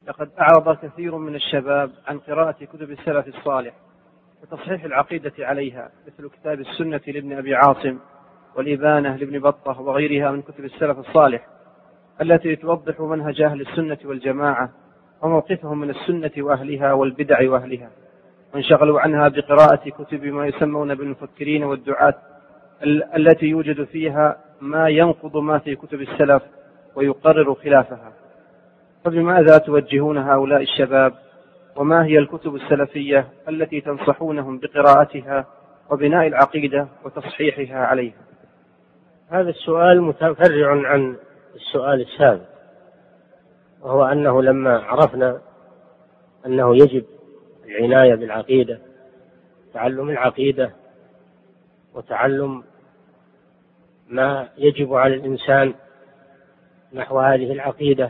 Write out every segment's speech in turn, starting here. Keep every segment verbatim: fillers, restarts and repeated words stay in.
لقد أعرض كثير من الشباب عن قراءة كتب السلف الصالح وتصحيح العقيدة عليها، مثل كتاب السنة لابن أبي عاصم والإبانة لابن بطة وغيرها من كتب السلف الصالح التي توضح منهج أهل السنة والجماعة وموقفهم من السنة وأهلها والبدع وأهلها، وانشغلوا عنها بقراءة كتب ما يسمون بالمفكرين والدعاة التي يوجد فيها ما ينقض ما في كتب السلف ويقرر خلافها. فبماذا توجهون هؤلاء الشباب؟ وما هي الكتب السلفية التي تنصحونهم بقراءتها وبناء العقيدة وتصحيحها عليها؟ هذا السؤال متفرع عن السؤال السابق، وهو أنه لما عرفنا أنه يجب العناية بالعقيدة، تعلم العقيدة وتعلم ما يجب على الإنسان نحو هذه العقيدة،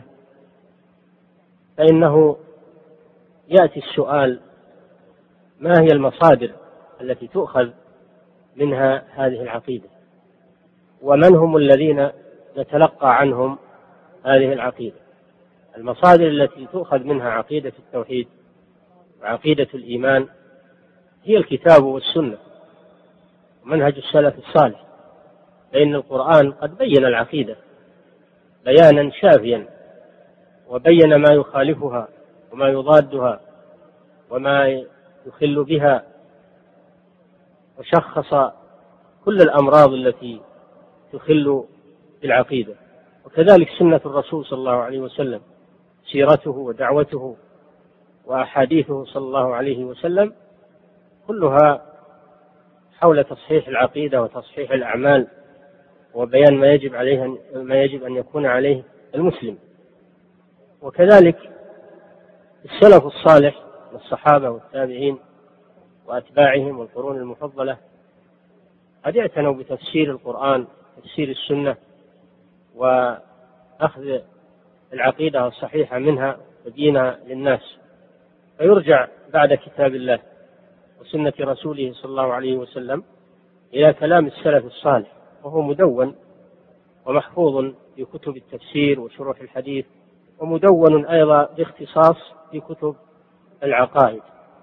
فإنه يأتي السؤال: ما هي المصادر التي تؤخذ منها هذه العقيدة؟ ومن هم الذين نتلقى عنهم هذه العقيدة؟ المصادر التي تؤخذ منها عقيدة التوحيد وعقيدة الإيمان هي الكتاب والسنة ومنهج السلف الصالح، فإن القرآن قد بين العقيدة بيانا شافيا، وبين ما يخالفها وما يضادها وما يخل بها، وشخص كل الأمراض التي تخل بالعقيدة. وكذلك سنة الرسول صلى الله عليه وسلم، سيرته ودعوته وأحاديثه صلى الله عليه وسلم كلها حول تصحيح العقيدة وتصحيح الأعمال وبيان ما يجب عليه ما يجب أن يكون عليه المسلم. وكذلك السلف الصالح والصحابة والتابعين وأتباعهم والقرون المفضلة قد اعتنوا بتفسير القرآن، تفسير السنة، وأخذ العقيدة الصحيحة منها ودينها للناس، فيرجع بعد كتاب الله وسنة رسوله صلى الله عليه وسلم إلى كلام السلف الصالح، وهو مدون ومحفوظ في كتب التفسير وشروح الحديث، ومدون أيضا باختصاص في كتب العقائد.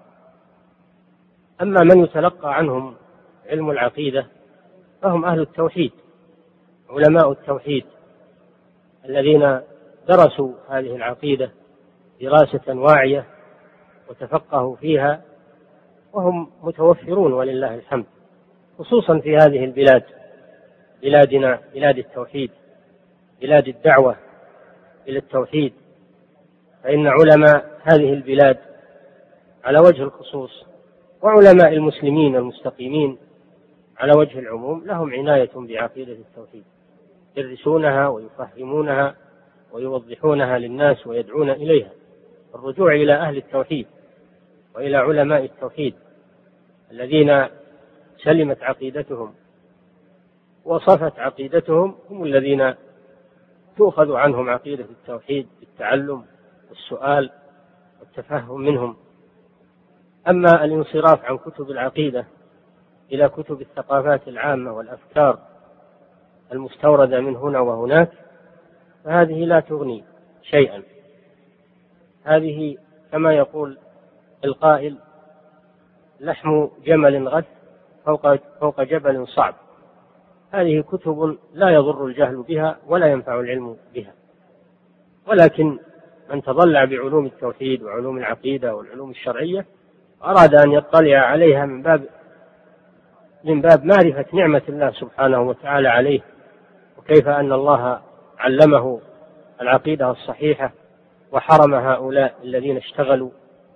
أما من يتلقى عنهم علم العقيدة فهم أهل التوحيد، علماء التوحيد الذين درسوا هذه العقيدة دراسة واعية وتفقهوا فيها، وهم متوفرون ولله الحمد، خصوصا في هذه البلاد، بلادنا بلاد التوحيد، بلاد الدعوة إلى التوحيد، فإن علماء هذه البلاد على وجه الخصوص وعلماء المسلمين المستقيمين على وجه العموم لهم عناية بعقيدة التوحيد، يدرسونها ويفهمونها ويوضحونها للناس ويدعون إليها. الرجوع إلى أهل التوحيد وإلى علماء التوحيد الذين سلمت عقيدتهم وصفت عقيدتهم هم الذين تؤخذ عنهم عقيدة التوحيد بالتعلم والسؤال والتفهم منهم. أما الانصراف عن كتب العقيدة إلى كتب الثقافات العامة والأفكار المستوردة من هنا وهناك فهذه لا تغني شيئا. هذه كما يقول القائل: لحم جمل غث فوق, فوق جبل صعب. هذه كتب لا يضر الجهل بها ولا ينفع العلم بها، ولكن من تضلع بعلوم التوحيد وعلوم العقيدة والعلوم الشرعية أراد أن يطلع عليها من باب من باب معرفة نعمة الله سبحانه وتعالى عليه، وكيف أن الله علمه العقيدة الصحيحة وحرم هؤلاء الذين اشتغلوا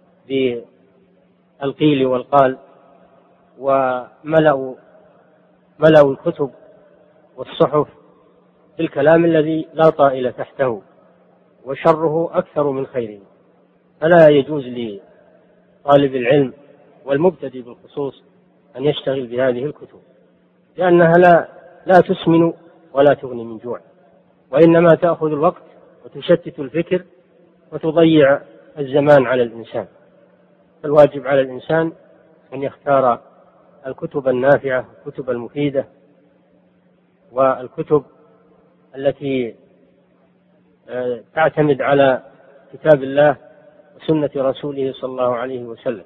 بالقيل والقال وملأوا ملأوا الكتب والصحف بالكلام الذي لا طائل تحته وشره أكثر من خيره. فلا يجوز لطالب العلم والمبتدئ بالخصوص أن يشتغل بهذه الكتب، لأنها لا, لا تسمن ولا تغني من جوع، وإنما تأخذ الوقت وتشتت الفكر وتضيع الزمان على الإنسان. فالواجب على الإنسان أن يختار الكتب النافعة، الكتب المفيدة، والكتب التي تعتمد على كتاب الله وسنة رسوله صلى الله عليه وسلم.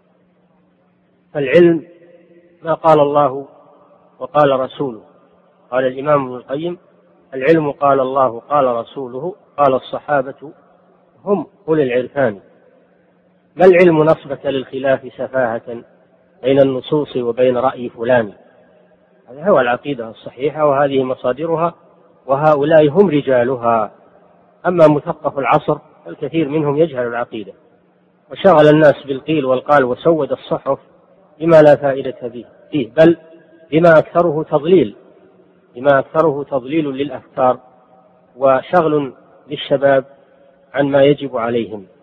فالعلم ما قال الله وقال رسوله. قال الإمام ابن القيم: العلم قال الله قال رسوله قال الصحابة هم أولي العرفان. ما العلم نصبك للخلاف سفاهة بين النصوص وبين رأي فلان. هذا هو العقيدة الصحيحة، وهذه مصادرها، وهؤلاء هم رجالها. أما مثقف العصر الكثير منهم يجهل العقيدة، وشغل الناس بالقيل والقال وسود الصحف بما لا فائدة فيه، بل بما أكثره تضليل بما أكثره تضليل للأفكار وشغل للشباب عن ما يجب عليهم.